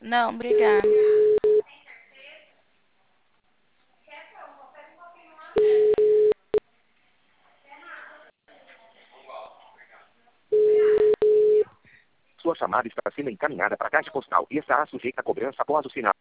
Não, obrigada. Sua chamada está sendo encaminhada para a caixa postal e estará sujeita a cobrança após o sinal.